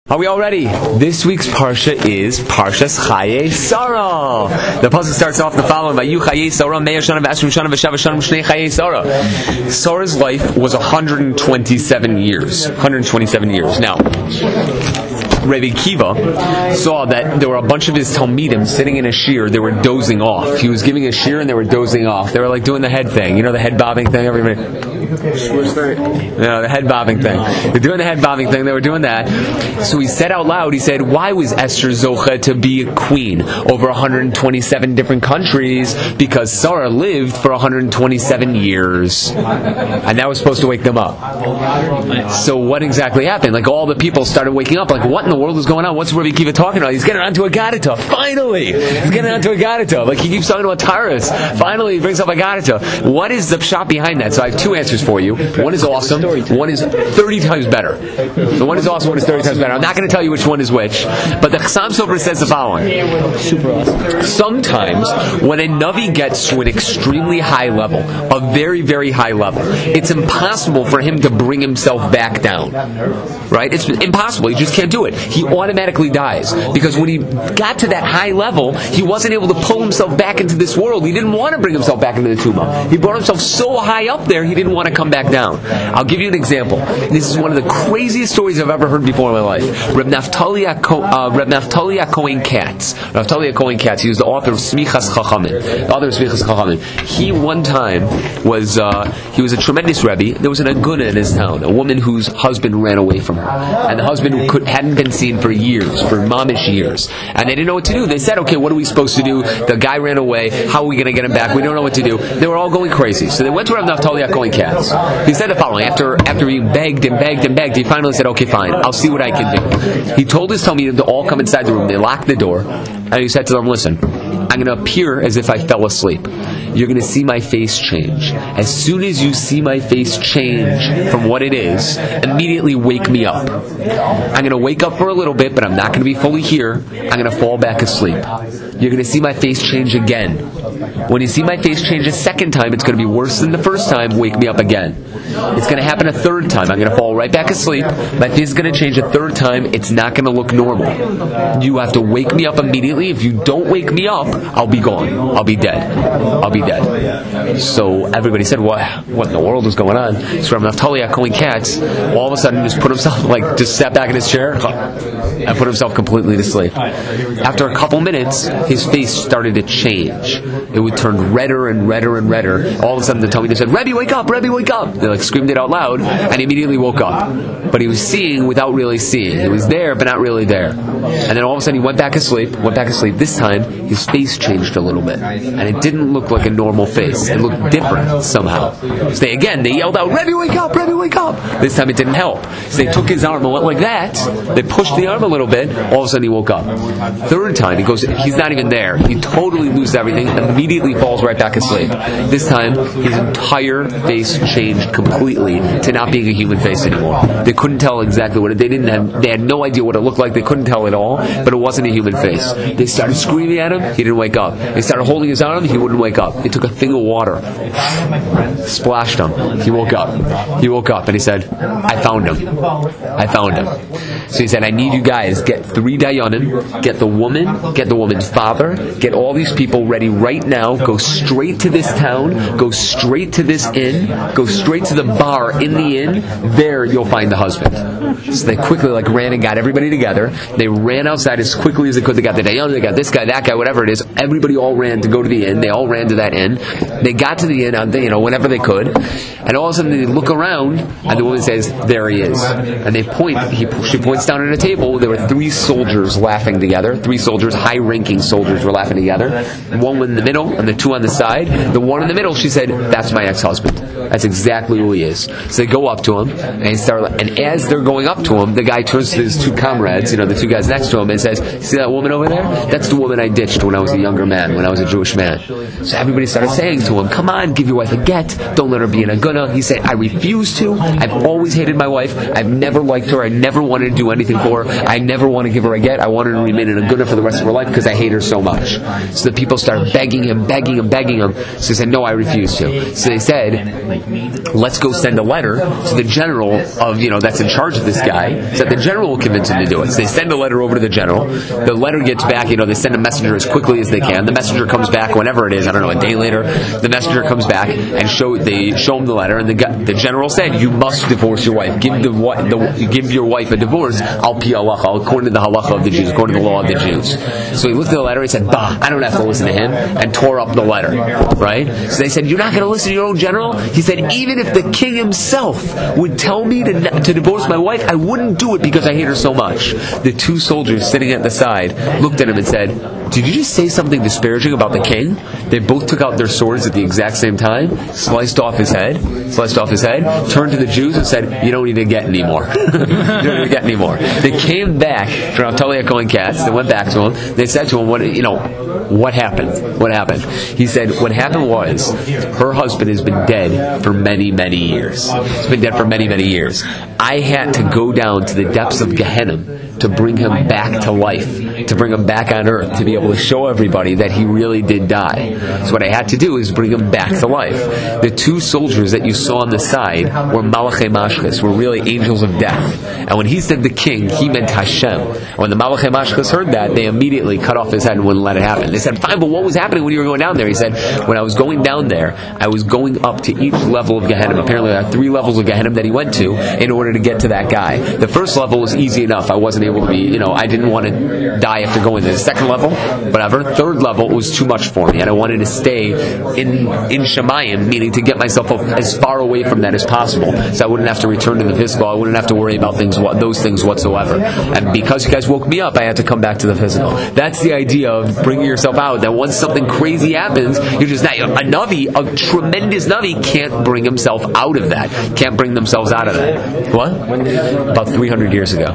Are we all ready? This week's Parsha is Parshas Chayei Sarah. The pasuk starts off the following: Vayu Chayei Sarah, Me'ah Shana v'Ashrim Shana v'Shav Shana v'Shnei Chayei Sarah. Sarah's life was 127 years. 127 years. Now, Rabbi Kiva saw that there were a bunch of his Talmidim sitting in a shir. They were dozing off. He was giving a shir and they were dozing off. They were like doing the head thing. You know, the head bobbing thing? Everybody. The head bobbing thing. They're doing the head bobbing thing. They were doing that. So he said out loud, he said, why was Esther Zocha to be a queen over 127 different countries? Because Sarah lived for 127 years. And that was supposed to wake them up. So what exactly happened? Like all the people started waking up. Like what in the world is going on? What's Rabbi Kiva talking about? He's getting onto a Gadita. Finally! He's getting onto a Gadita. Like he keeps talking about Taurus. Finally he brings up a Gadita. What is the pshat behind that? So I have two answers for you. One is awesome. One is 30 times better. The one is awesome, one is 30 times better. I'm not going to tell you which one is which, but the Chassam Sofer says the following. Super awesome. Sometimes when a Navi gets to an extremely high level, a very, very high level, it's impossible for him to bring himself back down. Right? It's impossible. He just can't do it. He automatically dies. Because when he got to that high level, he wasn't able to pull himself back into this world. He didn't want to bring himself back into the Tumah. He brought himself so high up there, he didn't want to come back down. I'll give you an example. This is one of the craziest stories I've ever heard before in my life. Reb Naftali Cohen Katz. Naftali Cohen Katz, he was the author of Smichas Chachamim. He one time was, he was a tremendous Rebbe. There was an aguna in his town, a woman whose husband ran away from her. And the husband hadn't been seen for years, for mamish years. And they didn't know what to do. They said, okay, what are we supposed to do? The guy ran away. How are we going to get him back? We don't know what to do. They were all going crazy. So they went to Reb Naftali Cohen Katz. He said the following, after he begged, he finally said, okay, fine, I'll see what I can do. He told his Talmidim to all come inside the room. They locked the door, and he said to them, listen, I'm going to appear as if I fell asleep. You're going to see my face change. As soon as you see my face change from what it is, immediately wake me up. I'm going to wake up for a little bit, but I'm not going to be fully here. I'm going to fall back asleep. You're going to see my face change again. When you see my face change a second time, it's going to be worse than the first time. Wake me up again. It's going to happen a third time. I'm going to fall right back asleep. My face is going to change a third time. It's not going to look normal. You have to wake me up immediately. If you don't wake me up, I'll be gone. I'll be dead. So everybody said, what in the world is going on? So Reb Naftali Cohen Katz all of a sudden just put himself, just sat back in his chair and put himself completely to sleep. After a couple minutes, his face started to change. It would turn redder and redder and redder. All of a sudden the Talmidim said, Rebbe, wake up! Rebbe, wake up! They screamed it out loud, and he immediately woke up. But he was seeing without really seeing. He was there, but not really there. And then all of a sudden he went back asleep. This time, his face changed a little bit. And it didn't look like a normal face. It looked different somehow. So they yelled out, Rebbe, wake up! Rebbe, wake up! This time it didn't help. So they took his arm and went like that. They pushed the arm a little bit. All of a sudden he woke up. Third time, he goes, he's not even there. He totally loses everything, immediately falls right back asleep. This time, his entire face changed completely to not being a human face anymore. They couldn't tell exactly what they had no idea what it looked like. They couldn't tell at all, but it wasn't a human face. They started screaming at him, he didn't wake up. They started holding his arm, he wouldn't wake up. They took a thing of water, splashed him. He woke up, and he said, I found him. So he said, I need you guys, get 3 dayanim, get the woman's father, get all these people ready right now, go straight to this town, go straight to this inn, go straight to the bar in the inn, there you'll find the husband. So they quickly ran and got everybody together. They ran outside as quickly as they could. They got the dayanim, they got this guy, that guy, whatever it is. Everybody all ran to go to the inn. They all ran to that inn. They got to the inn, whenever they could. And all of a sudden they look around, and the woman says, there he is. And they she points down at a table. There were 3 soldiers laughing together. 3 soldiers, high-ranking soldiers were laughing together. One in the middle, and the 2 on the side. The one in the middle, she said, that's my ex-husband. That's exactly who he is. So they go up to him, and as they're going up to him, the guy turns to his 2 comrades, the 2 guys next to him, and says, see that woman over there? That's the woman I ditched when I was a younger man, when I was a Jewish man. So everybody started saying to him, come on, give your wife a get. Don't let her be in a guna. He said, I refuse to. I've always hated my wife. I've never liked her. I never wanted to do anything for her. I never want to give her a get. I want her to remain in a guna for the rest of her life because I hate her so much. So the people started begging him. So he said, no, I refuse to. So they said, let's go send a letter to the general of, that's in charge of this guy, so that the general will convince him to do it. So they send a letter over to the general. The letter gets back, they send a messenger as quickly as they can. The messenger comes back whenever it is, I don't know, a day later. The messenger comes back and they show him the letter, and the general said, you must divorce your wife. Give your wife a divorce, al pi halacha, according to the halacha of the Jews, according to the law of the Jews. So he looked at the letter, he said, bah, I don't have to listen to him, and tore up the letter. Right? So they said, you're not going to listen to your own general? He said, even if the king himself would tell me to divorce my wife, I wouldn't do it because I hate her so much. The two soldiers sitting at the side looked at him and said, did you just say something disparaging about the king? They both took out their swords at the exact same time, sliced off his head, turned to the Jews and said, you don't need to get anymore. They came back from Avtalia Cohen Katz. They went back to him. They said to him, what happened? What happened? He said, what happened was, her husband has been dead for many, many years. He's been dead for many, many years. I had to go down to the depths of Gehenna to bring him back to life, to bring him back on earth, to be able to show everybody that he really did die. So what I had to do is bring him back to life. The two soldiers that you saw on the side were Malachei Mashchis, were really angels of death. And when he said the king, he meant Hashem. And when the Malachei Mashchis heard that, they immediately cut off his head and wouldn't let it happen. They said, fine, but what was happening when you were going down there? He said, when I was going down there, I was going up to each level of Gehenna. Apparently there are 3 levels of Gehenna that he went to in order to get to that guy. The first level was easy enough. I wasn't able to be, I didn't want to die after going there. The second level, whatever. Third level was too much for me, and I wanted to stay in Shemayim, meaning to get myself as far away from that as possible, so I wouldn't have to return to the physical. I wouldn't have to worry about those things whatsoever. And because you guys woke me up, I had to come back to the physical. That's the idea of bringing yourself out. That once something crazy happens, you're just not a navi, a tremendous navi can't bring himself out of that. Can't bring themselves out of that. What? About 300 years ago.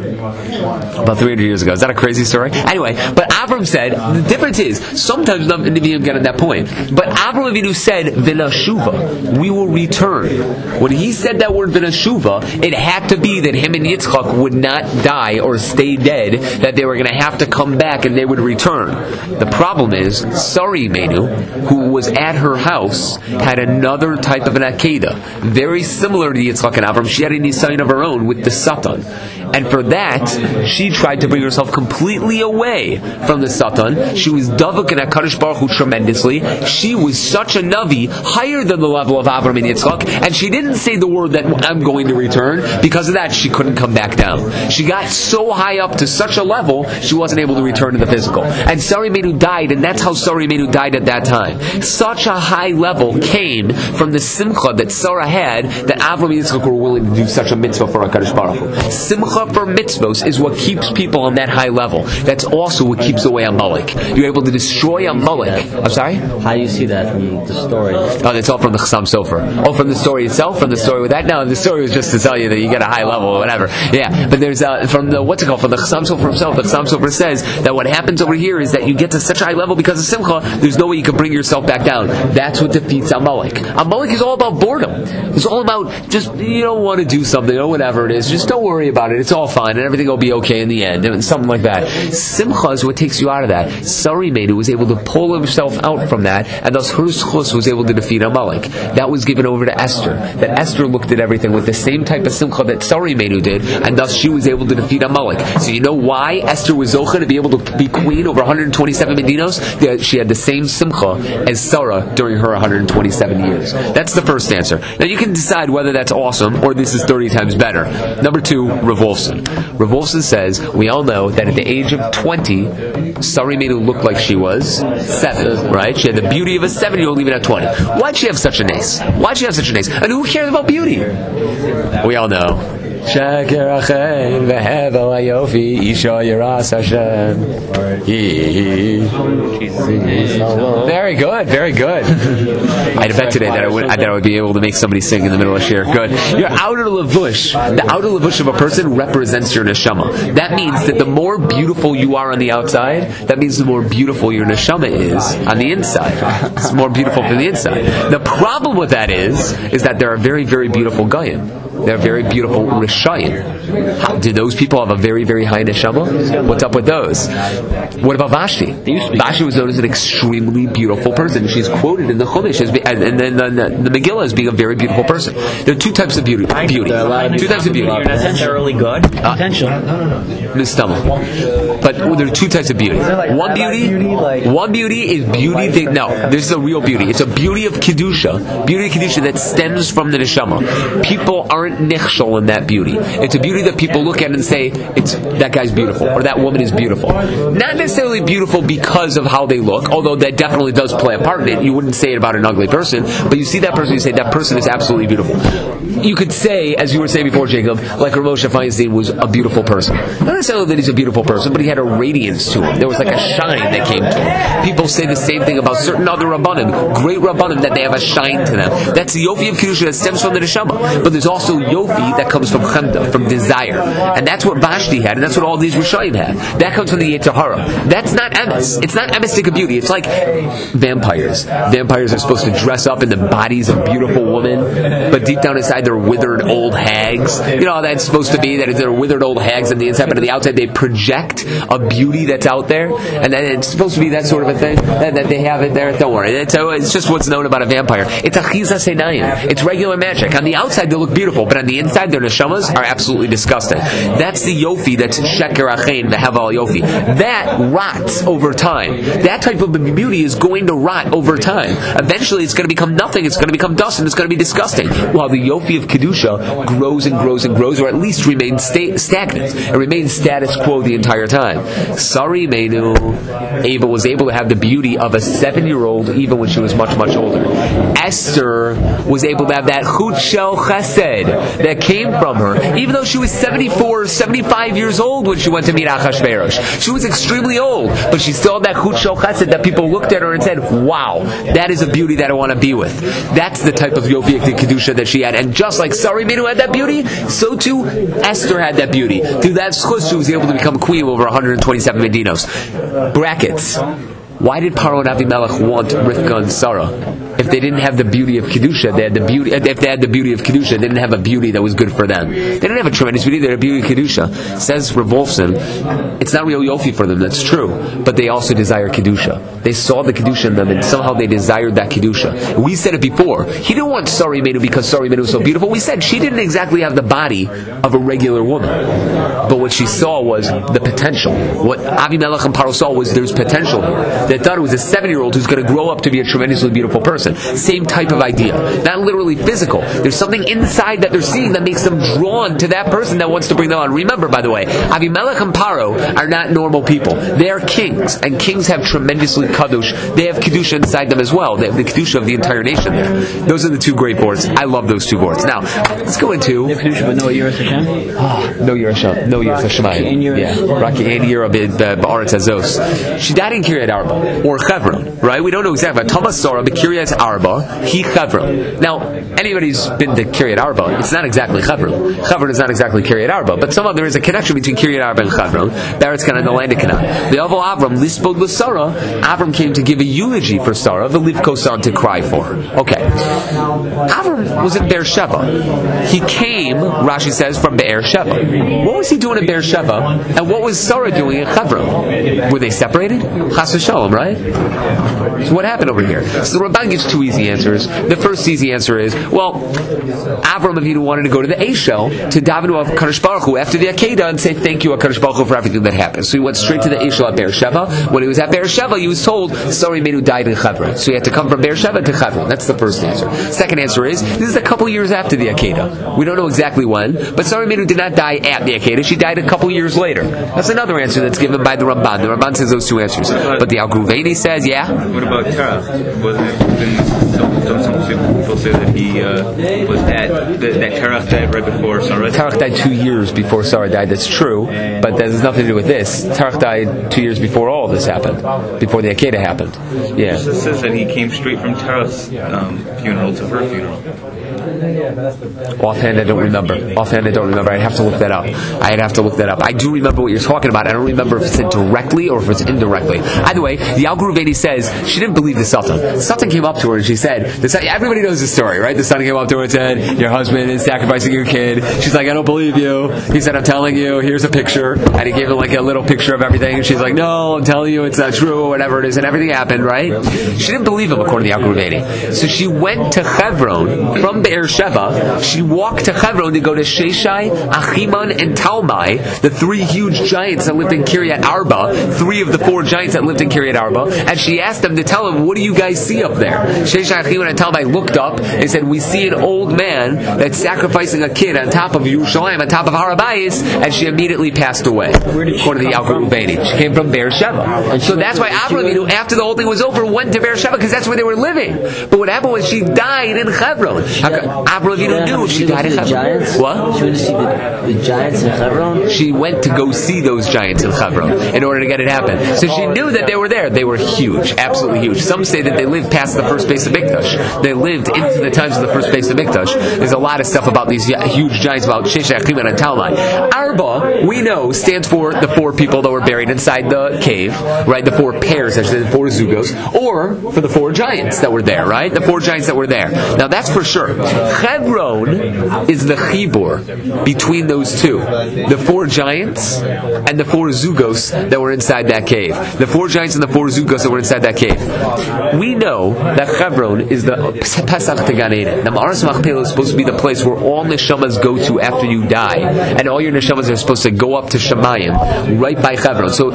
About 300 years ago. Is that a crazy story? Anyway, but Avram said, the difference is, sometimes Nevi'im get at that point, but Avram Avinu said, V'nashuva, we will return. When he said that word V'nashuva, it had to be that him and Yitzchak would not die or stay dead, that they were going to have to come back and they would return. The problem is, Sari Imenu, who was at her house, had another type of an Akedah, very similar to Yitzchak and Avram. She had a Nisayon of her own with the Satan. And for that, she tried to bring herself completely away from the Satan. She was Davuk and HaKadosh Baruch Hu tremendously. She was such a Navi, higher than the level of Avram and Yitzchak, and she didn't say the word that I'm going to return. Because of that, she couldn't come back down. She got so high up to such a level, she wasn't able to return to the physical. And Sari Imenu died, and that's how Sari Imenu died at that time. Such a high level came from the simcha that Sarah had, that Avram and Yitzchak were willing to do such a mitzvah for HaKadosh Baruch Hu. Simcha for mitzvos is what keeps people on that high level. That's also what keeps away Amalek. You're able to destroy Amalek. I'm sorry? How do you see that from the story? Oh, it's all from the Chassam Sofer. Oh, from the story itself? From the story with that? No, the story was just to tell you that you get a high level or whatever. Yeah, but there's, from the, what's it called? From the Chassam Sofer himself, the Chassam Sofer says that what happens over here is that you get to such a high level because of Simcha, there's no way you can bring yourself back down. That's what defeats Amalek. Amalek is all about boredom. It's all about just, you don't want to do something or whatever it is. Just don't worry about it. It's all fine and everything will be okay in the end. And something like that. Simcha is what takes you out of that. Sari Imenu was able to pull himself out from that, and thus her schus was able to defeat Amalek. That was given over to Esther. That Esther looked at everything with the same type of simcha that Sari Imenu did, and thus she was able to defeat Amalek. So you know why Esther was zocha to be able to be queen over 127 medinos? She had the same simcha as Sarah during her 127 years. That's the first answer. Now you can decide whether that's awesome or this is 30 times better. Number 2, Rav Wolfson. Rav Wolfson says, we all know that at the age of 20, Sari Imenu looked like she was 7, right? She had the beauty of a 7-year-old even at 20. Why'd she have such a nace? Why'd she have such a nace? And who cares about beauty? We all know. Sheker achein vehevel hayofi isha yiras Hashem. Very good, very good. I had a bet today that I would be able to make somebody sing in the middle of shir. Good. Your outer levush, the outer levush of a person represents your neshama. That means that the more beautiful you are on the outside, that means the more beautiful your neshama is on the inside. It's more beautiful from the inside. The problem with that is that there are very, very beautiful goyim. They're very beautiful rishayim. Do those people have a very, very high neshama? What's up with those? What about Vashti? Vashti was known as an extremely beautiful person. She's quoted in the Chumash and then the Megillah as being a very beautiful person. There are two types of beauty. Two types of beauty. You're not necessarily good. Potential. But there are two types of beauty. One beauty is beauty. This is a real beauty. It's a beauty of kedusha. Beauty of kedusha that stems from the neshama. People aren't nichshol in that beauty. It's a beauty that people look at and say, that guy's beautiful, or that woman is beautiful. Not necessarily beautiful because of how they look, although that definitely does play a part in it. You wouldn't say it about an ugly person, but you see that person, you say, that person is absolutely beautiful. You could say, as you were saying before, Jacob, like Moshe Feinstein was a beautiful person. Not necessarily that he's a beautiful person, but he had a radiance to him. There was like a shine that came to him. People say the same thing about certain other Rabbanim, great Rabbanim, that they have a shine to them. That's the Yofi of Kedusha that stems from the Neshama. But there's also Yofi that comes from Chemda, from desire. And that's what Vashti had, and that's what all these Rishayim had. That comes from the Yetzer Hara. That's not emes. It's not emestic of beauty. It's like vampires. Vampires are supposed to dress up in the bodies of beautiful women, but deep down inside they're withered old hags. You know how that's supposed to be, that they're withered old hags on the inside, but on the outside they project a beauty that's out there, and then it's supposed to be that sort of a thing, that they have it there. Don't worry. It's just what's known about a vampire. It's achizas einayim. It's regular magic. On the outside they look beautiful, but on the inside their neshamas are absolutely disgusting. That's the yofi, that's sheker achein, the heval yofi. That rots over time. That type of beauty is going to rot over time. Eventually it's going to become nothing, it's going to become dust, and it's going to be disgusting. While the yofi of Kedusha grows and grows and grows, or at least remains stagnant. It remains status quo the entire time. Sari Menu, Ava was able to have the beauty of a 7-year-old even when she was much, much older. Esther was able to have that chut shel chesed that came from her, even though she was 74, 75 years old when she went to meet Achashverosh. She was extremely old, but she still had that chut shel chesed that people looked at her and said, wow, that is a beauty that I want to be with. That's the type of Yofi Kedusha that she had. And just like Sari Menu had that beauty, so too Esther had that beauty. Through that schus, she was able to become queen of over 127 Medinos. Brackets. Why did Paro and Avimelech want Rivka and Sarah? If they didn't have the beauty of Kedusha, they had the beauty. If they had the beauty of Kedusha, they didn't have a beauty that was good for them. They didn't have a tremendous beauty, they had a beauty of Kedusha. Says Rav Wolfson, it's not real Yofi for them, that's true. But they also desire Kedusha. They saw the Kedusha in them, and somehow they desired that Kedusha. We said it before. He didn't want Sari Menu because Sari Menu was so beautiful. We said she didn't exactly have the body of a regular woman. But what she saw was the potential. What Avimelech and Paro saw was there's potential here. They thought it was a 7-year-old who's going to grow up to be a tremendously beautiful person. Same type of idea. Not literally physical. There's something inside that they're seeing that makes them drawn to that person that wants to bring them on. Remember, by the way, Avimelech and Paro are not normal people. They are kings, and kings have tremendously kadosh. They have kedusha inside them as well. They have the kedusha of the entire nation there. Those are the two great boards. I love those two boards. Now, let's go into... Kedusha, but no Yiras Hashem? No Yiras Hashem. No Yiras Hashemayim. Yeah. Raki Ein Yira B'Aretz Hazos. She died in Kiryat Arba. Or Chevron, right? We don't know exactly. Thomas Sora, but Kiryat Arba, he Chevron. Now, anybody's been to Kiryat Arba, it's not exactly Chevron. Chevron is not exactly Kiryat Arba, but somehow there is a connection between Kiryat Arba and Chevron. Baretz Canaan and the land of Canaan. The Avol Avram, Lispod L'Sara, Avram came to give a eulogy for Sarah, the Livkosan to cry for her. Okay. Avram was in Beersheba. He came, Rashi says, from Beersheba. What was he doing in Beersheba? And what was Sarah doing in Chevron? Were they separated? Chas v'shalom, right? So what happened over here? So the Ramban gives two easy answers. The first easy answer is, well, Avram Avinu wanted to go to the Eishel to daven to HaKadosh Baruch Hu after the Akedah and say thank you HaKadosh Baruch Hu for everything that happened. So he went straight to the Eishel at Beersheba. When he was at Beersheba, he was told Sari Menu died in Chevron. So he had to come from Beersheba to Chevron. That's the first answer. Second answer is, this is a couple years after the Akedah. We don't know exactly when, but Sari Menu did not die at the Akedah. She died a couple years later. That's another answer that's given by the Ramban. The Ramban says those two answers. But the Al-Gruveni says, yeah, What about Terach? Don't some people say that he was that Terach died right before Sarah? Terach died 2 years before Sarah died. That's true, but that has nothing to do with this. Terach died 2 years before all of this happened, before the Akedah happened. Yeah. It says that he came straight from Terach's funeral to her funeral. Offhand, I don't remember. I'd have to look that up. I do remember what you're talking about. I don't remember if it's directly or if it's indirectly. Either way, the Al Guruveni says she didn't believe the Sultan. The Sultan came up to her and she said, everybody knows the story, right? The Sultan came up to her and said, your husband is sacrificing your kid. She's like, I don't believe you. He said, I'm telling you, here's a picture. And he gave her like a little picture of everything. And she's like, no, I'm telling you, it's not true, or whatever it is. And everything happened, right? She didn't believe him, according to the Al Guruveni. So she went to Hebron from Be'er Sheva. She walked to Hebron to go to Sheshai, Achiman, and Talmai, the 3 huge giants that lived in Kiryat Arba, 3 of the 4 giants that lived in Kiryat Arba, and she asked them to tell them, what do you guys see up there? Sheshai, Achiman, and Talmai looked up and said, we see an old man that's sacrificing a kid on top of Yerushalayim, on top of Har HaBayis, and she immediately passed away, according to the Al Guruveni. She came from Be'er Sheva. So that's why Avraham Avinu, after the whole thing was over, went to Be'er Sheva, because that's where they were living. But what happened was she died in Hebron. Avraham Avinu knew if she died in Hebron. What? She went to see the giants in Hebron? She went to go see those giants in Hebron in order to get it happen. So she knew that they were there. They were huge, absolutely huge. Some say that they lived past the first base of Mikdash. They lived into the times of the first base of Mikdash. There's a lot of stuff about these huge giants, about Sheshai, Achiman, and Talmai. Arba, we know, stands for the 4 people that were buried inside the cave, right? The 4 pairs, actually, the 4 zugos, or for the 4 giants that were there, right? The 4 giants that were there. Now that's for sure. Hebron is the chibur between those 2, the 4 giants and the 4 zugos that were inside that cave. The 4 giants and the 4 zugos that were inside that cave. We know that Hebron is the Pesach to Gan Eden. The Ma'aras Machpelah is supposed to be the place where all neshamas go to after you die, and all your neshamas are supposed to go up to Shemayim, right by Hebron. So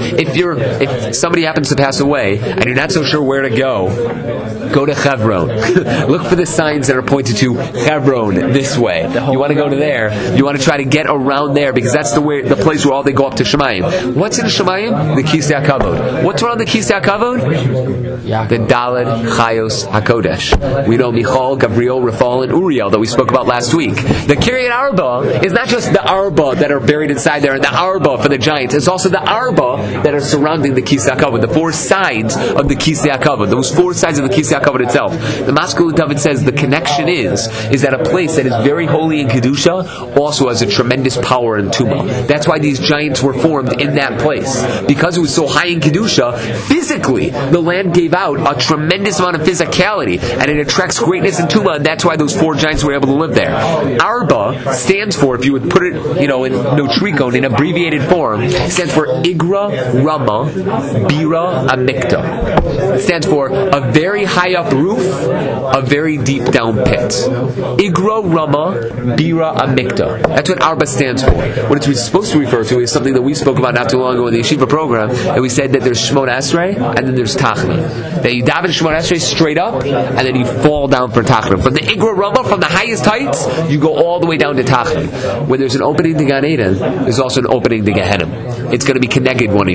if somebody happens to pass away and you're not so sure where to go to Hebron. Look for the signs that are pointed to Hebron this way. You want to go to there. You want to try to get around there, because that's the place where all they go up to Shemayim. What's in Shemayim? The Kisei HaKavod. What's around the Kisei HaKavod? The Daled Chayos HaKodesh. We know Michal, Gabriel, Rafal, and Uriel that we spoke about last week. The Kiryat Arba is not just the Arba that are buried inside there and the Arba for the giants. It's also the Arba that are surrounding the Kisei HaKavod, the 4 sides of the Kisei HaKavod, those 4 sides of the Kisei HaKavod itself. The Maskul David says the connection is that a place that is very holy in Kedusha also has a tremendous power in Tumah. That's why these giants were formed in that place. Because it was so high in Kedusha, physically, the land gave out a tremendous amount of physicality, and it attracts greatness in Tumah, and that's why those 4 giants were able to live there. Arba stands for, if you would put it, in Notricon, in abbreviated form, stands for Igra, Rama, Bira, Amikta. It stands for a very high up roof, a very deep down pit. Igra, Rama, Bira, Amikta. That's what Arba stands for. What it's supposed to refer to is something that we spoke about not too long ago in the Yeshiva program, and we said that there's Shemona Esrei, and then there's Tachna. That you daven Shemona Esrei straight up, and then you fall down for Tachna. From the Igra Rama, from the highest heights, you go all the way down to Tachna. When there's an opening to Gan Eden, there's also an opening to Gehenna. It's going to be connected one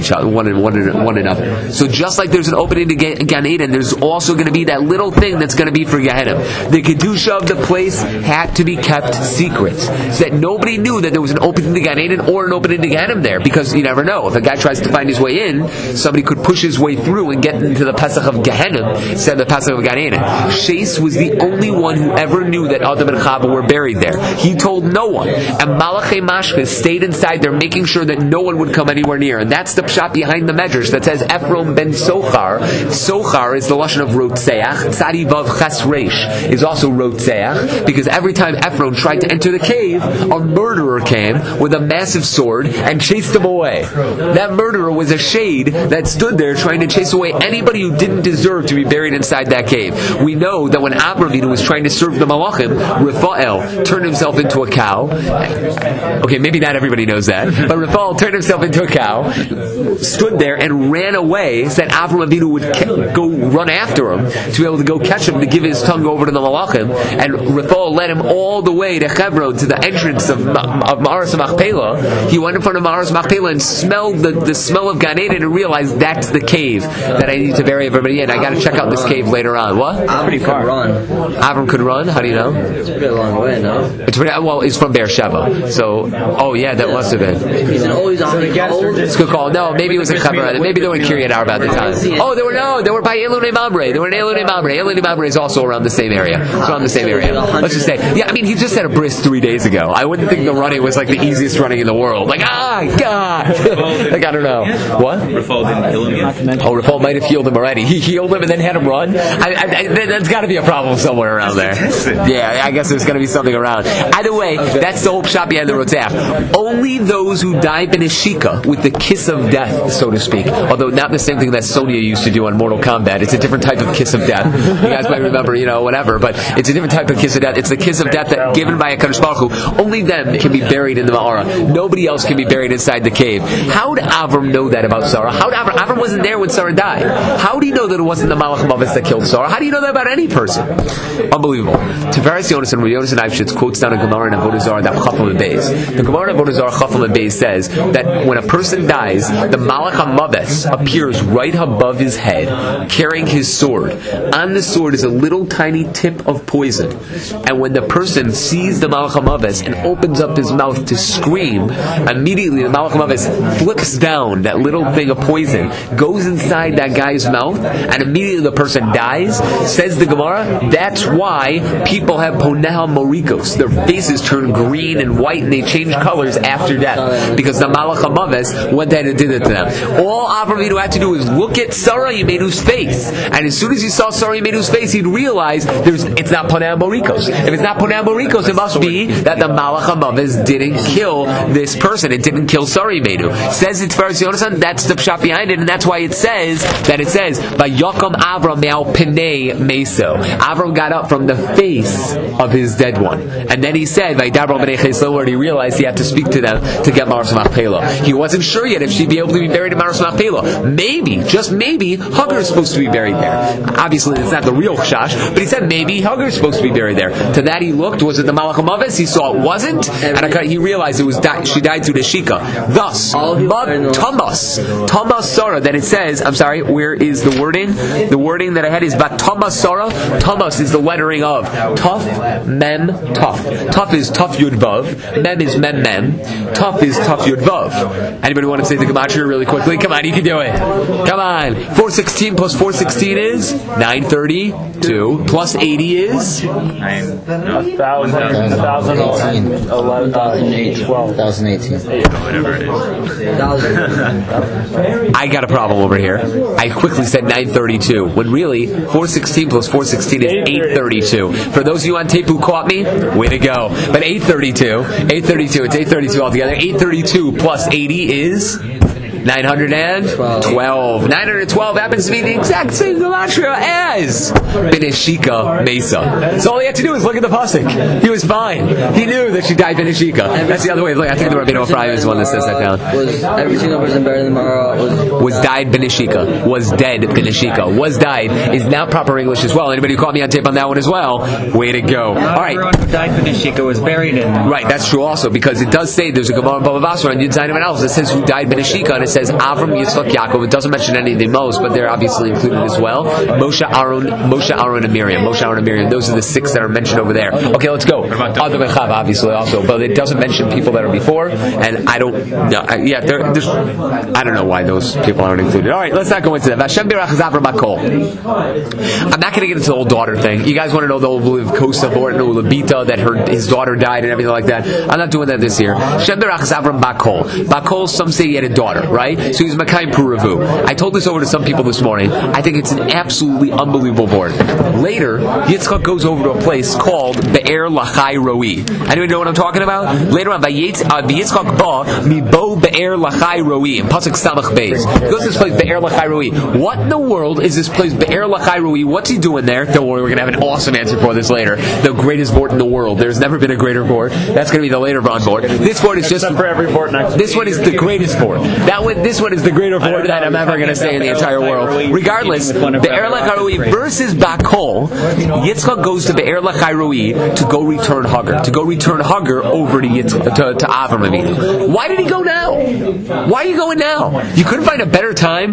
another. So just like there's an opening to Gan Eden, there's also going to be that little thing that's going to be for Gehenna. The Kedusha of the place had to be kept secret, so that nobody knew that there was an opening to Gan Eden or an opening to Gehenna there, because you never know. If a guy tries to find his way in, somebody could push his way through and get into the Pesach of Gehenna instead of the Pesach of Gan Eden. Shais was the only one who ever knew that Adam and Chava were buried there. He told no one. And Malachei Mashke stayed inside there, making sure that no one would come anywhere near. And that's the pshat behind the Medrash that says Ephraim ben Sochar. Sochar is the lashon of Rotzeach. Tzadi Vav Ches Reish is also Rotzeach, because every time Ephraim tried to enter the cave, a murderer came with a massive sword and chased him away. That murderer was a shade that stood there trying to chase away anybody who didn't deserve to be buried inside that cave. We know that when Avraham Avinu was trying to serve the Malachim, Raphael turned himself into a cow. Okay, maybe not everybody knows that, but Raphael turned himself into to a cow, stood there and ran away, said Avram Avinu would go run after him to be able to go catch him, to give his tongue over to the Malachim, and Rethel led him all the way to Hebron, to the entrance of Ma'aras Machpelah. He went in front of Ma'aras Machpelah and smelled the smell of Gan Eden and realized that's the cave that I need to bury everybody in. I got to check out this cave later on. What? Avram could run. Avram could run? How do you know? It's a pretty long way, no? Well, he's from Beersheba. So, that must have been. He's always on the cold. It's a good call. No, maybe it was in Hebron. Maybe they were in Kiryat Arba at the time. They were by Elunei Mamre. They were in Elunei Mamre. Elunei Mamre is also around the same area. It's around the same area. Let's just say, he just had a bris 3 days ago. I wouldn't think the running was like the easiest running in the world. Like, God! Like, I don't know. What? Rafal didn't kill him yet. Rafal might have healed him already. He healed him and then had him run. That's got to be a problem somewhere around there. Yeah, I guess there's going to be something around. Either way, that's the whole pshat behind the Rotzach. Only those who die beneshika, with the kiss of death, so to speak, although not the same thing that Sonya used to do on Mortal Kombat. It's a different type of kiss of death. You guys might remember, whatever, but it's a different type of kiss of death. It's the kiss of death that given by HaKadosh Baruch Hu. Only them can be buried in the Ma'ara. Nobody else can be buried inside the cave. How did Avram know that about Sarah? Avram wasn't there when Sarah died. How do you know that it wasn't the Malach Mavis that killed Sarah? How do you know that about any person? Unbelievable. Tiferes Yonas and Yonas and Eifshitz quotes down a Gemara in Avodah Zarah that Chafam and Beis. The Gemara in Avodah Zarah Chafam and Beis says that when a person dies, the Malach HaMaves appears right above his head, carrying his sword. On the sword is a little tiny tip of poison, and when the person sees the Malach HaMaves and opens up his mouth to scream, immediately the Malach HaMaves flips down that little thing of poison, goes inside that guy's mouth, and immediately the person dies. Says the Gemara, that's why people have Poneha Morikos. Their faces turn green and white and they change colors after death, because the Malach HaMaves went ahead and did it to them. All Avram Avinu had to do is look at Sarah Yemenu's face, and as soon as he saw Sarah Yemenu's face, he'd realize it's not Poneha Morikos. If it's not Poneha Morikos, it must be that the Malach HaMaves didn't kill this person. It didn't kill Sarah Yemenu. Says it's Tiferes Yonasan, that's the pshat behind it, and that's why it says Vayakom Avram me'al penei meso. Avram got up from the face of his dead one, and then he said Vayidabro b'nei Cheslo, where he realized he had to speak to them to get Ma'aras Machpelah. He wasn't sure yet if she'd be able to be buried in Ma'aras Machpelah. Maybe, just maybe, Hagar is supposed to be buried there. Obviously, it's not the real Chash, but he said maybe Hagar is supposed to be buried there. To that he looked. Was it the Malach HaMaves? He saw it wasn't, and he realized it was she died through the Shika. Thus, Thomas Sarah. Then it says, I'm sorry, where is the wording? The wording that I had is Thomas Sarah. Thomas is the lettering of Tuf Mem Tuf. Tuf is Tuf Yud Vav. Mem is Mem Mem. Tuf is Tuf Yud Vav. Anybody want to say the Gematria really quickly? Come on, you can do it. Come on. 416 plus 416 is 932 plus 80 is 2018. Whatever it is. I got a problem over here. I quickly said 932 when really 416 plus 416 is 832. For those of you on tape who caught me, way to go. But 832, it's 832 altogether. 832 plus 80 is 912. 912 happens to be the exact same gematria as Beneshika Mesa. So all he had to do is look at the pasuk. He was fine. He knew that she died Beneshika. That's the other way. Look, I think the Rabbeinu Ephraim is the one that says that down. Was every single person buried in the Mara was died Beneshika. Was dead Beneshika. Was died is now proper English as well. Anybody who caught me on tape on that one as well, way to go. All right. Everyone who died Beneshika was buried in. Right, that's true also, because it does say there's a Gemara in Bava Basra and Yud Zayin else that says who died Beneshika, and it says Avram, Yitzchak, Yaakov. It doesn't mention any of the most, but they're obviously included as well. Moshe, Aaron, and Miriam. Moshe, Aaron, and Miriam. Those are the 6 that are mentioned over there. Okay, let's go. Adam and Chav, obviously, also, but it doesn't mention people that are before, and I don't know. There's I don't know why those people aren't included. All right, let's not go into that. Hashem Birach Avram Bakol. I'm not going to get into the old daughter thing. You guys want to know the old Kosa Borton or Labita that his daughter died and everything like that. I'm not doing that this year. Hashem Birach Avram Bakol. Bakol, some say he had a daughter, right? right? So he's Makayim Puravu. I told this over to some people this morning. I think it's an absolutely unbelievable board. Later, Yitzchak goes over to a place called Be'er Lachai Roi. Anyone know what I'm talking about? Later on, Yitzchak ba mibo Be'er Lachai Roi in Pasuk Samach Beis. He goes to this place Be'er Lachai Roi. What in the world is this place Be'er Lachai Roi? What's he doing there? Don't worry, we're going to have an awesome answer for this later. The greatest board in the world. There's never been a greater board. That's going to be the later on board. This board is just for every board next. This one is the greatest board. This one is the greater board that I'm ever going to say in the entire world. Regardless, Be'er Lachai Roi versus Bakol, Yitzchak goes to Be'er Lachai Roi to go return Hagar over to Avram Avinu. Why did he go now? Why are you going now? You couldn't find a better time.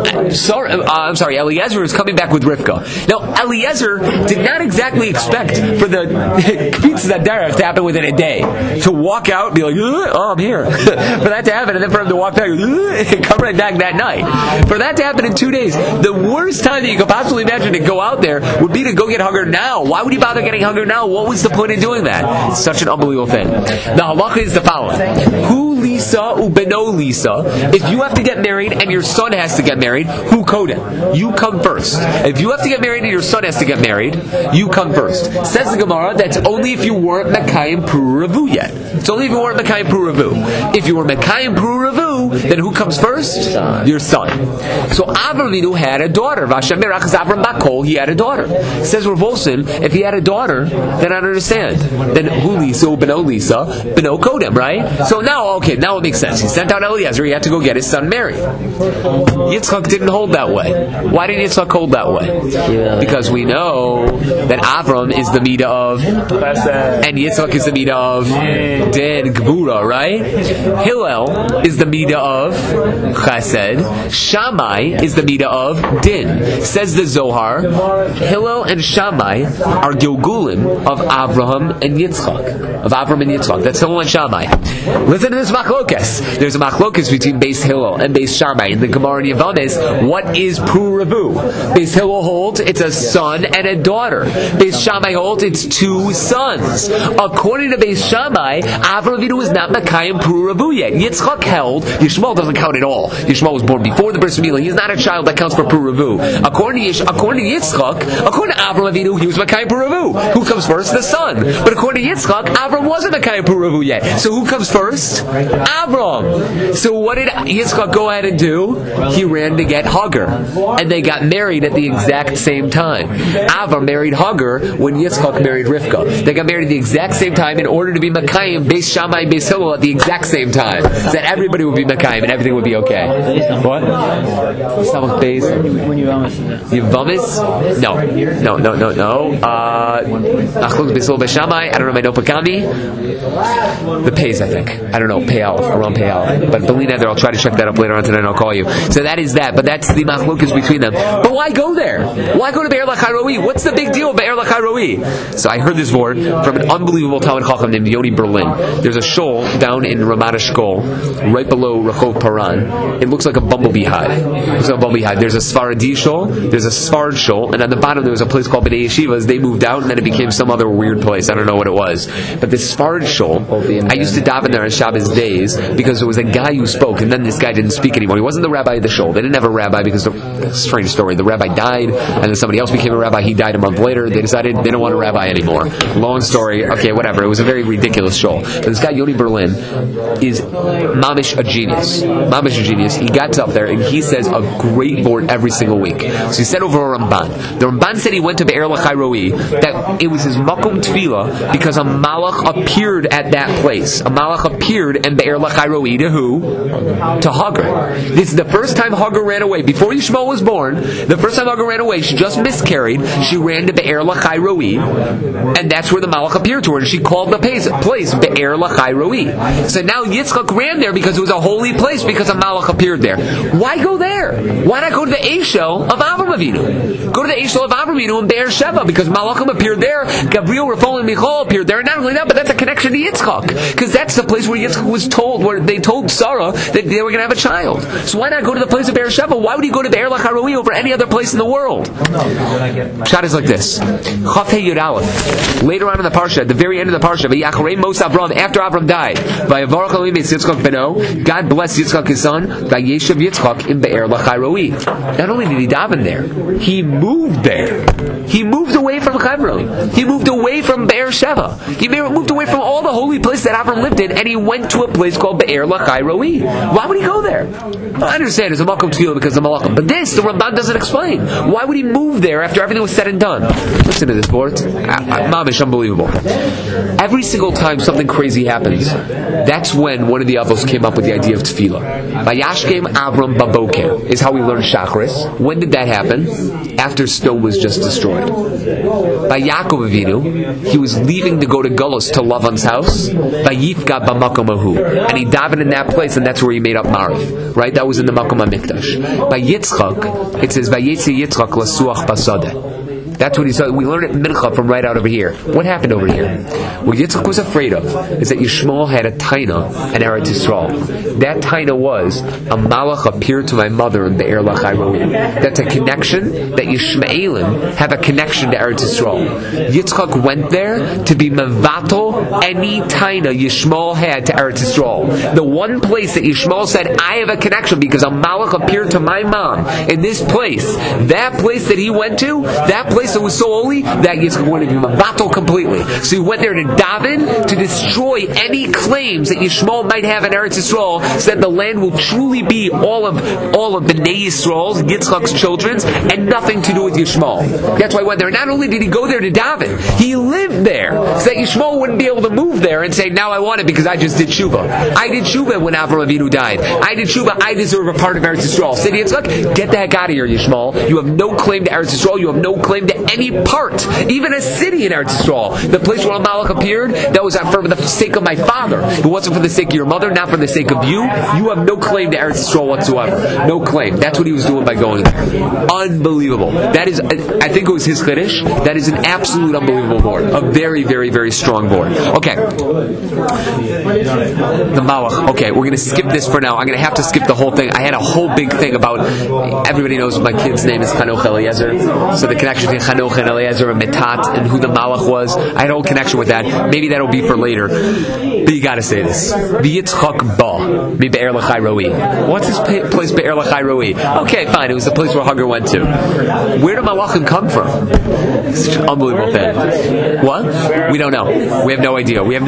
I'm sorry. Eliezer is coming back with Rivka. Now, Eliezer did not exactly expect for the Kfitz Zadarach to happen within a day. To walk out and be like, oh, I'm here. For that to happen, and then for him to walk back and come right back that night. For that to happen in 2 days, the worst time that you could possibly imagine to go out there would be to go get Hagar now. Why would he bother getting Hagar now? What was the point in doing that? It's such an unbelievable thing. The halacha is the following. Who Lisa ubeno Lisa. If you have to get married and your son has to get married, who kodem? You come first. If you have to get married and your son has to get married, you come first. Says the Gemara, that's only if you weren't Mekayim Puravu yet. It's only if you weren't Mekayim Puravu. If you were Mekayim Puravu, then who comes first? Your son. So Avram Avinu had a daughter. Vashem Merachas Avram Bakol, he had a daughter. Says Rav Olson, if he had a daughter, then I don't understand. Then who Lisa ubeno Lisa, beno kodem, right? So now, okay, now it makes sense. He sent out Eliezer, he had to go get his son married. Yitzchak didn't hold that way. Why didn't Yitzchak hold that way? Because we know that Avram is the Midah of and Yitzchak is the Midah of Din Gebura, right? Hillel is the Midah of Chesed. Shammai is the Midah of Din. Says the Zohar, Hillel and Shammai are Gilgulim of Avraham and Yitzchak. That's Hillel and Shammai. Listen to this machlokes. There's a machlokes between Beis Hillel and Beis Shammai in the Gemara in Yavamis. What is Puravu? Beis Hillel holds it's a son and a daughter. Beis Shammai holds it's two sons. According to Beis Shammai, Avram Avinu is not Mekayim Puravu yet. Yitzchak held Yishmael doesn't count at all. Yishmael was born before the Bris Milah. He's not a child that counts for Puravu. According to Yitzchak, according to Avram Avinu, he was Mekayim Puravu. Who comes first? The son. But according to Yitzchak, Avram wasn't Mekayim Puravu yet. So who comes first? Avram. So what did Yitzchak go ahead and do? He ran to get Hagar. And they got married at the exact same time. Avram married Hagar when Yitzchak married Rivka. They got married at the exact same time in order to be Mekayim, Beis Shammai, Beis Hillel at the exact same time. So that everybody would be Mekayim and everything would be okay. What? Samach Beis? Yavamis? No. Nachlok Beis Hillel, Beis Shammai. I don't know my Nopakami. The Pays, I think. I don't know, Pay Aleph, around Pay Aleph. But believe that there, I'll try to check that up later on tonight and I'll call you. So that is that, but that's the machlokas between them. But why go there? Why go to Be'er Lachai Roi? What's the big deal with Be'er Lachai Roi? So I heard this word from an unbelievable Talmud Chacham named Yoni Berlin. There's a shul down in Ramat Eshkol, right below Rehov Paran. It looks like a bumblebee hive. There's a Sfaradi shul, there's a Sfarad shul, and on the bottom there was a place called B'nai Yeshivas. They moved out and then it became some other weird place. I don't know what it was. But this Sfarad shul, I used to daven there on Shabbos days because there was a guy who spoke, and then this guy didn't speak anymore. He wasn't the rabbi of the shul. They didn't have a rabbi because strange story. The rabbi died, and then somebody else became a rabbi. He died a month later. They decided they don't want a rabbi anymore. Long story. Okay, whatever. It was a very ridiculous shul. But this guy Yoni Berlin is mamish a genius. He got up there and he says a great board every single week. So he said over a Ramban. The Ramban said he went to Be'er Lachai Roi, that it was his makom tefillah because a malach appeared at that place. A malach appeared in Be'er Lachai Roi to who? To Hagar. This is the first time Hagar ran away. Before Yishmael was born, the first time Hagar ran away, she just miscarried. She ran to Be'er Lachai Roi, and that's where the malach appeared to her, and she called the place Be'er Lachai Roi. So now Yitzchak ran there because it was a holy place because a malach appeared there. Why go there? Why not go to the Eishel of Avram Avinu? Go to the Eishel of Avram Avinu in Be'er Sheva because malachim appeared there, Gabriel, Rafal, and Michal appeared there, and not only that, but that's a connection to Yitzchak because that's the place where Yitzchak was told, where they told Sarah that they were going to have a child. So why not go to the place of Be'er Sheva? Why would he go to Be'er Lachai Roi over any other place in the world? Shot is like this. Chaf Hey Yud Aleph. Later on in the parsha, at the very end of the parsha, after Avram died, God blessed Yitzchak Yitzchak his son, Vayeshev Yitzchak in Be'er Lachai Roi. Not only did he daven there, he moved there. He moved away from Hebron. He moved away from Be'er Sheva. He moved away from all the holy places that Avram lived in, and he went to a place called Be'er Lachai Roi. Why would he go there? Well, I understand it's a Malkum Tefillah because of Malachim, but this, the Ramban doesn't explain. Why would he move there after everything was said and done? Listen to this, board. Mamish, unbelievable. Every single time something crazy happens, that's when one of the Avos came up with the idea of Tefillah. Vayashkem Avram Baboker is how we learn Shachris. When did that happen? After Stone was just destroyed. By Yaakov Avinu, he was leaving to go to Gullus to Lavan's house. By Yifga B'Makom Ahu, and he davened in that place, and that's where he made up Mariv. Right? That was in the Makom HaMikdash. By Yitzchak, it says Vayetzi Yitzchak Lasuach Basadeh. That's what he said. We learned it in Mincha from right out over here. What happened over here? What Yitzchak was afraid of is that Yishmael had a taina in Eretz Yisrael. That taina was, a malach appeared to my mother in Be'er Lachai Roi. That's a connection that Yishmaelim have a connection to Eretz Yisrael. Yitzchak went there to be mevatel any taina Yishmael had to Eretz Yisrael. The one place that Yishmael said, I have a connection because a malach appeared to my mom in this place. That place that he went to, that place that was so holy, that Yitzchak wanted to be mevatel completely. So he went there to daven to destroy any claims that Yishmael might have in Eretz Yisrael, so that the land will truly be all of Bnei Yisrael's, Yitzchak's children's, and nothing to do with Yishmael. That's why he went there. Not only did he go there to daven, he lived there, so that Yishmael wouldn't be able to move there and say, now I want it because I just did Shuvah. I did Shuvah when Avram Avinu died. I did Shuvah, I deserve a part of Eretz Yisrael. Say to Yitzchak, get the heck out of here, Yishmael. You have no claim to Eretz Yisrael. You have no claim to any part, even a city in Eretz Yisrael. The place where Malach appeared, that was for the sake of my father. It wasn't for the sake of your mother, not for the sake of you. You have no claim to Eretz Yisrael whatsoever. No claim. That's what he was doing by going there. Unbelievable. That is, I think it was his Chiddush. That is an absolute unbelievable board. A very, very, very strong board. Okay. The Malach. Okay, we're going to skip this for now. I'm going to have to skip the whole thing. I had a whole big thing about, everybody knows my kid's name is Chanoch Eliezer. So the connection between Chanoch and Eliezer and Metat and who the Malach was. I had a whole connection with that. Maybe that'll be for later. But you gotta say this. V'yitzchak ba mi Be'er Lachai Roi. What's this place Be'er Lachai Roi? Okay, fine. It was the place where Hagar went to. Where do Malachim come from? It's an unbelievable thing. What? We don't know. We have no idea. The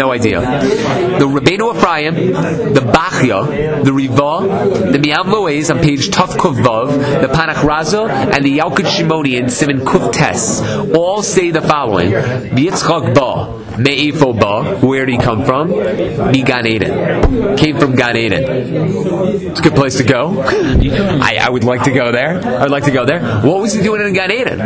Rabbeinu Ephraim, the Bachya, the Riva, the Miam Loez on page Tuf Kuf Vav, the Panach Raza, and the Yalkut Shimoni in Siman Kuf Tes all say the following: V'yitzchak ba me'ifo ba. Where did he come from? Mi Gan Eden. Came from Gan Eden. It's a good place to go. I would like to go there. What was he doing in Gan Eden?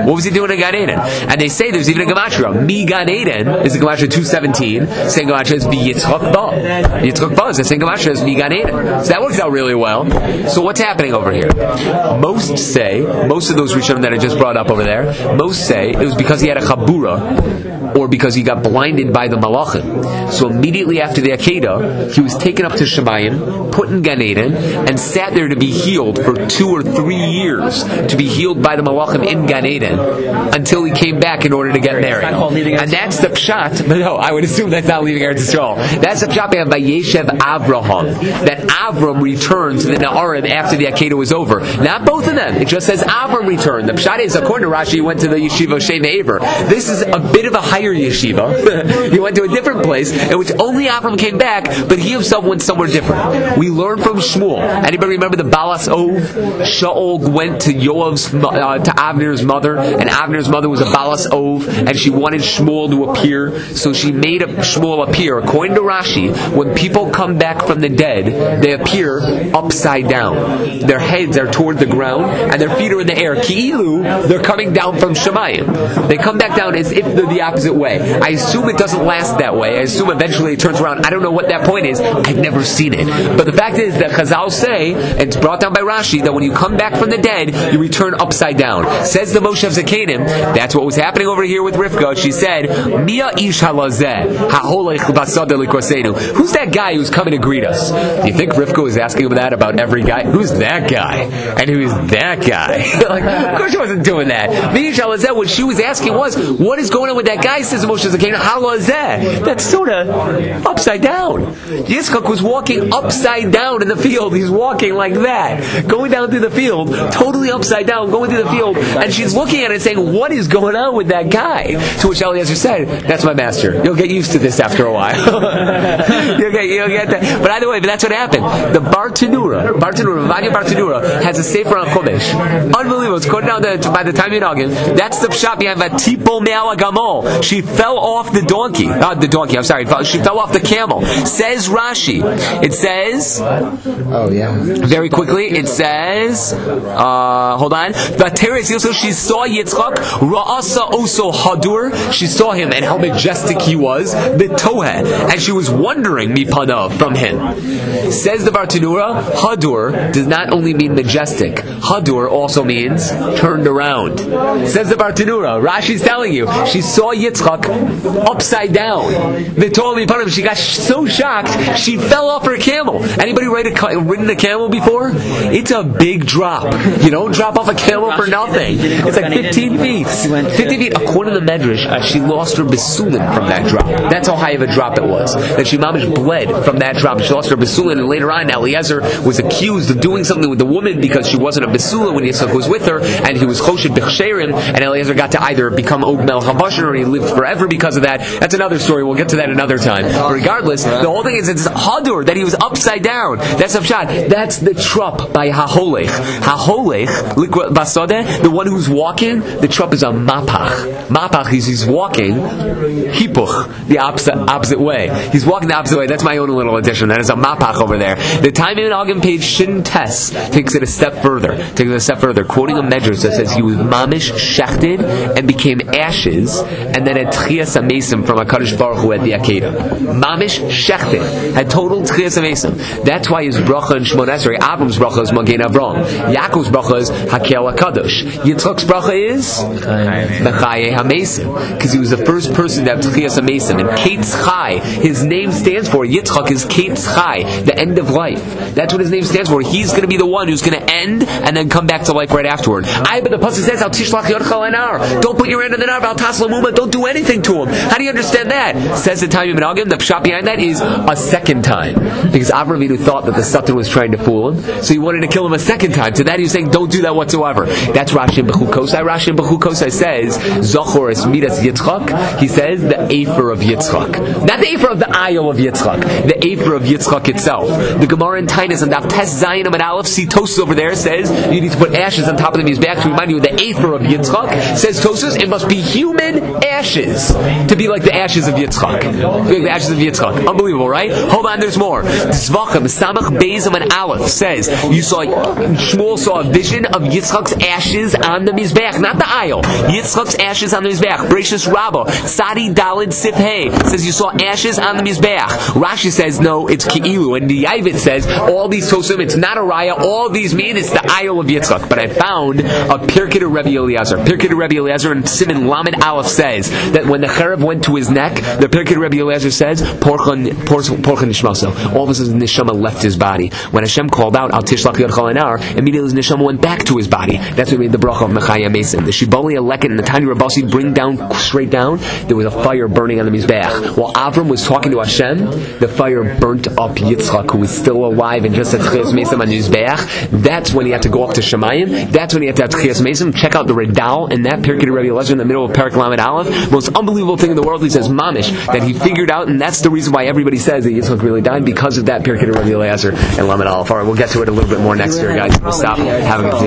And they say there's even a gematria. Mi Gan Eden is a gematria 217. Saying gematria is V'yitzchak ba. Yitzchak ba is the same gematria as Mi Gan Eden. So that works out really well. So what's happening over here? Most of those Rishonim that I just brought up over there, most say it was because he had a chabura, or because he got blinded by the malachim. So immediately after the Akedah, he was taken up to Shemayim, put in Gan Eden, and sat there to be healed for 2 or 3 years, to be healed by the malachim in Gan Eden, until he came back in order to get married. And that's the pshat. But no, I would assume that's not leaving Eretz Yisrael. That's the pshat by Vayeshev Avraham, that Avram returned to the Na'arim after the Akedah was over. Not both of them. It just says Avram returned. The pshat is, according to Rashi, he went to the yeshiva Shem Ever. This is a bit of a higher yeshiva. He went to a different place in which only Avram came back, but he himself went somewhere different. We learn from Shmuel. Anybody remember the Balas Ov? Shaul went to Yoav's to Avner's mother, and Avner's mother was a Balas Ov, and she wanted Shmuel to appear, so she made Shmuel appear. According to Rashi, when people come back from the dead, they appear upside down. Their heads are toward the ground, and their feet are in the air. Ki'ilu, they're coming down from Shemayim. They come back down as if they're the opposite way. I assume it doesn't last that way. I assume eventually it turns around. I don't know what that point is. I've never seen it. But the fact is that Chazal say, and it's brought down by Rashi, that when you come back from the dead, you return upside down. Says the Moshe of Zakanim, that's what was happening over here with Rivka. She said, Mia ish halazeh, ha'holech basada likosenu. Who's that guy who's coming to greet us? Do you think Rivka was asking him that about every guy? Who's that guy? And who is that guy? Like, of course she wasn't doing that. Mia ish halazeh, what she was asking was, what is going on with that guy Why, says Moshe Zakeinu, halazeh? That's sort of upside down. Yitzchak was walking upside down in the field. He's walking like that, going down through the field, totally upside down, going through the field, and she's looking at it saying, what is going on with that guy? To which Eliezer said, that's my master. You'll get used to this after a while. you'll get that. But either way, that's what happened. The Bartanura, Vanya Bartanura, has a sefer on Chodesh. Unbelievable. It's quoted down by the time Yinagim. That's the pshat behind Vatipo Me'ala Gamol. She fell off the donkey. I'm sorry. She fell off the camel. Says Rashi. It says, very quickly, it says, hold on. She saw Yitzchak, Ra'asa Oso Hadur. She saw him and how majestic he was, Bitohe, and she was wondering Mipanav from him. Says the Bartanura, Hadur does not only mean majestic. Hadur also means turned around. Says the Bartanura, Rashi's telling you, she saw Yitzchak upside down. Bitohe Mipanav. She got so shocked, she fell off her camel. Anybody ridden a camel before? It's a big drop. You don't drop off a camel for nothing. It's like 15 feet. 15 feet. According to the Medrash, she lost her besulin from that drop. That's how high of a drop it was. That she mamish bled from that drop. She lost her besulin, and later on, Eliezer was accused of doing something with the woman because she wasn't a besulin when Yitzchak was with her, and he was choshed b'chsherim, and Eliezer got to either become Og Melech HaBashan or he lived forever because of that. That's another story. We'll get to that another time. But regardless, the whole thing is it's Hadur, that he was upside down. That's a shot. That's the trup by Haholech. Haholech, Basadeh, the one who's walking, the trup is a mapach. Mapach is he's walking hipuch, the opposite way. He's walking the opposite way. That's my own little addition. That is a mapach over there. The time in Agam page Shin Tes takes it a step further. Quoting a medrash that says he was mamish shechted and became ashes, and then had tchias amesim from HaKadosh Baruch Hu at the Akedah. Mamish shechted had total tchias amesim. That's why his bracha in Shmon Esrei, Avram's bracha is Magen Avram. Yaakov's bracha is Hakel HaKadosh. Yitzchak's bracha is Mechaye HaMesim, because he was the first person to have Tchias HaMesim. And Kates Chai, his name stands for, Yitzchak is Kates Chai, the end of life. That's what his name stands for. He's going to be the one who's going to end and then come back to life right afterward. But the pasuk says, Al Tishlach Yodcha Lenar. Don't put your hand in the nar, Al Taslamuma, don't do anything to him. How do you understand that? Says the time of Menagim, the pshat behind that is a second time. Because Avraham Avinu thought that the Satan was trying to fool him, so he wanted to kill him a second time. To that he was saying, don't do that whatsoever. That's Rashi and Bechukosai. Rashi and Bechukosai says, Zochor es midas Yitzchak. He says, the Afer of Yitzchak. Not the Afer of the Ayel of Yitzchak. The Afer of Yitzchak itself. The Gemara in Tainus and Daf Tes Zayin and Aleph, see Tosas over there, says, you need to put ashes on top of his back to remind you of the Afer of Yitzchak. Says Tosas, it must be human ashes to be like the ashes of Yitzchak. The ashes of Yitzchak. Unbelievable, right? Hold on, there's more. Zvachim, Samach Bezim and Aleph says, Shmuel saw a vision of Yitzchak's ashes on the Mizbeach, not the aisle. Yitzchak's ashes on the Mizbeach. Bereshis Rabbah, Sadi Dalid Sif Hey says you saw ashes on the Mizbeach. Rashi says no, it's Ki'ilu, and the Yavit says all these Tosim, it's not a Raya. All these mean it's the aisle of Yitzchak. But I found a Pirkei of Rebbe Eliezer. Pirkei of Rebbe Eliezer and Siman Lamed Aleph says that when the Cherev went to his neck, the Pirkei of Rebbe Eliezer says Porchan Nishmaso. All of a sudden, Neshama left his body. When Hashem called out Al Tishlach Yodcha Lenar, immediately his Neshama went back to his body. That's what made the bracha of Mechaya Mesim. The Shiboli Aleket and the Tani Rabasi bring down straight down. There was a fire burning on the Mizbeach. While Avram was talking to Hashem, the fire burnt up Yitzchak, who was still alive and just had Tchias Mesim on the Mizbeach. That's when he had to go up to Shemayim. That's when he had to have Tchias Mesim. Check out the Redal in that Pirkei Rebbe Eliezer in the middle of Perek Lamed Aleph. Most unbelievable thing in the world. He says Mamish that he figured out, and that's the reason why everybody says that Yitzchak really died, because of that Pirkei Rebbe Eliezer and Lamed Aleph. All right, we'll get to it a little bit more next year, guys. We'll stop. Have a good day.